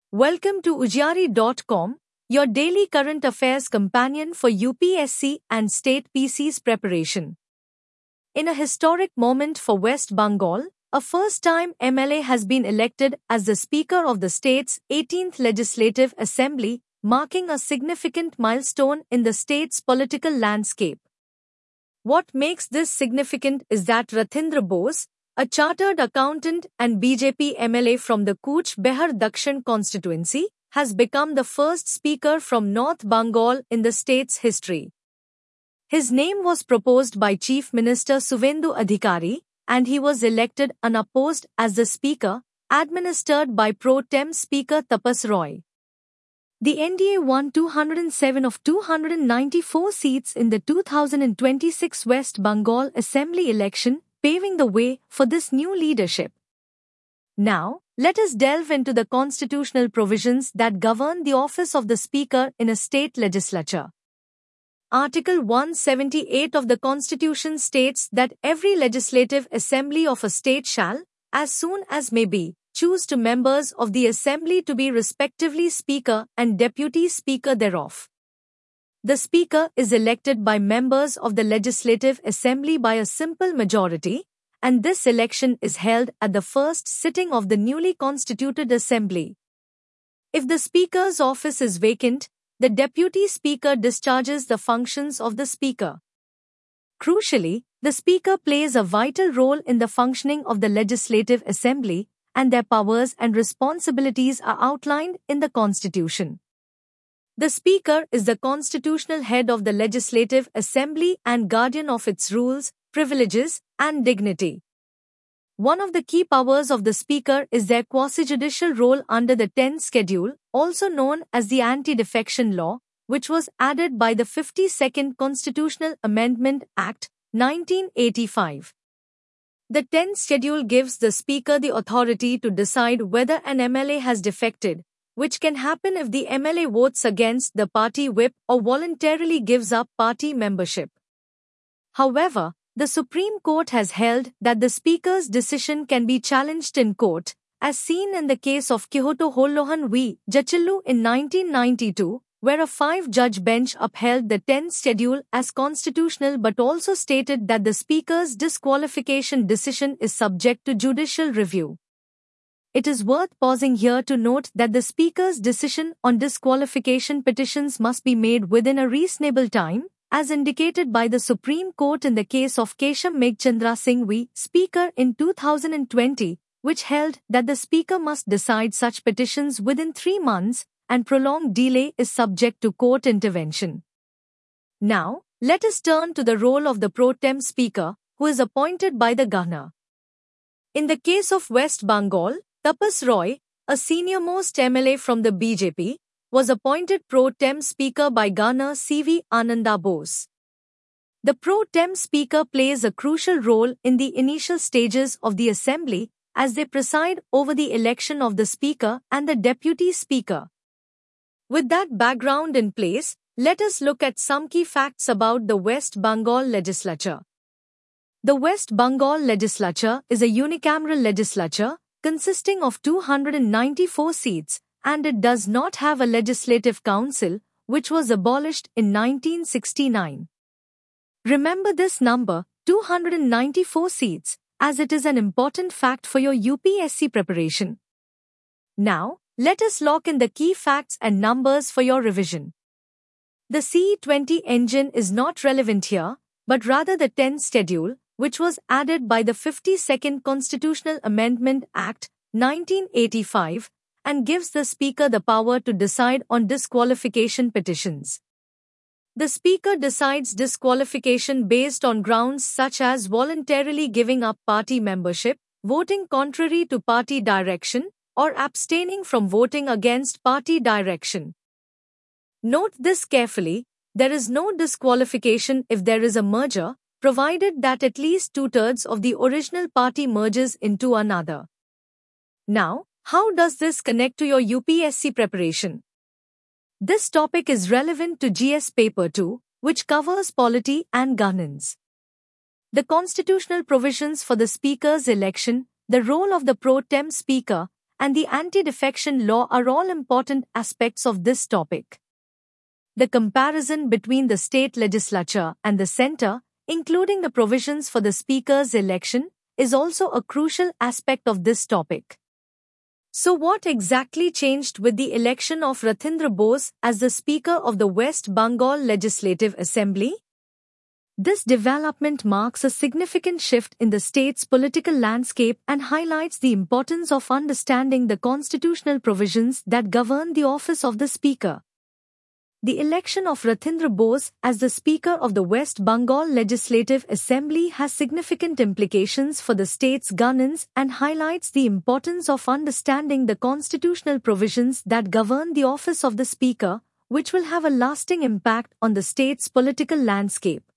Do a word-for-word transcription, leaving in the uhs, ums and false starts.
Welcome to Ujjari dot com, your daily current affairs companion for U P S C and state P C's preparation. In a historic moment for West Bengal, a first-time M L A has been elected as the Speaker of the state's eighteenth Legislative Assembly, marking a significant milestone in the state's political landscape. What makes this significant is that Ratindra Bose, a chartered accountant and B J P M L A from the Cooch Behar Dakshin constituency, has become the first speaker from North Bengal in the state's history. His name was proposed by Chief Minister Suvendu Adhikari, and he was elected unopposed as the speaker, administered by pro tem Speaker Tapas Roy. The N D A won two hundred seven of two hundred ninety-four seats in the two thousand twenty-six West Bengal Assembly election, paving the way for this new leadership. Now, let us delve into the constitutional provisions that govern the office of the Speaker in a state legislature. Article one seventy-eight of the Constitution states that every legislative assembly of a state shall, as soon as may be, choose two members of the assembly to be respectively Speaker and Deputy Speaker thereof. The Speaker is elected by members of the Legislative Assembly by a simple majority, and this election is held at the first sitting of the newly constituted Assembly. If the Speaker's office is vacant, the Deputy Speaker discharges the functions of the Speaker. Crucially, the Speaker plays a vital role in the functioning of the Legislative Assembly, and their powers and responsibilities are outlined in the Constitution. The Speaker is the constitutional head of the Legislative Assembly and guardian of its rules, privileges, and dignity. One of the key powers of the Speaker is their quasi-judicial role under the tenth Schedule, also known as the Anti-Defection Law, which was added by the fifty-second Constitutional Amendment Act, nineteen eighty-five. The tenth Schedule gives the Speaker the authority to decide whether an M L A has defected, which can happen if the M L A votes against the party whip or voluntarily gives up party membership. However, the Supreme Court has held that the Speaker's decision can be challenged in court, as seen in the case of Kihoto Hollohan v. Jachillu in nineteen ninety-two, where a five-judge bench upheld the tenth Schedule as constitutional but also stated that the Speaker's disqualification decision is subject to judicial review. It is worth pausing here to note that the Speaker's decision on disqualification petitions must be made within a reasonable time, as indicated by the Supreme Court in the case of Kesham Meghchandra Singh v. Speaker in two thousand twenty, which held that the Speaker must decide such petitions within three months, and prolonged delay is subject to court intervention. Now, let us turn to the role of the pro tem Speaker, who is appointed by the Governor. In the case of West Bengal, Tapas Roy, a senior-most M L A from the B J P, was appointed pro tem Speaker by Governor C V Ananda Bose. The pro tem Speaker plays a crucial role in the initial stages of the Assembly as they preside over the election of the Speaker and the Deputy Speaker. With that background in place, let us look at some key facts about the West Bengal legislature. The West Bengal legislature is a unicameral legislature consisting of two hundred ninety-four seats, and it does not have a legislative council, which was abolished in nineteen sixty-nine. Remember this number, two hundred ninety-four seats, as it is an important fact for your U P S C preparation. Now, let us lock in the key facts and numbers for your revision. The C E twenty engine is not relevant here, but rather the tenth Schedule, which was added by the fifty-second Constitutional Amendment Act, nineteen eighty-five, and gives the Speaker the power to decide on disqualification petitions. The Speaker decides disqualification based on grounds such as voluntarily giving up party membership, voting contrary to party direction, or abstaining from voting against party direction. Note this carefully, there is no disqualification if there is a merger, provided that at least two-thirds of the original party merges into another. Now, how does this connect to your U P S C preparation? This topic is relevant to G S Paper two, which covers polity and governance. The constitutional provisions for the Speaker's election, the role of the pro tem Speaker, and the anti-defection law are all important aspects of this topic. The comparison between the state legislature and the center, including the provisions for the speaker's election, is also a crucial aspect of this topic. So what exactly changed with the election of Ratindra Bose as the Speaker of the West Bengal Legislative Assembly? This development marks a significant shift in the state's political landscape and highlights the importance of understanding the constitutional provisions that govern the office of the Speaker. The election of Ratindra Bose as the Speaker of the West Bengal Legislative Assembly has significant implications for the state's governance and highlights the importance of understanding the constitutional provisions that govern the office of the Speaker, which will have a lasting impact on the state's political landscape.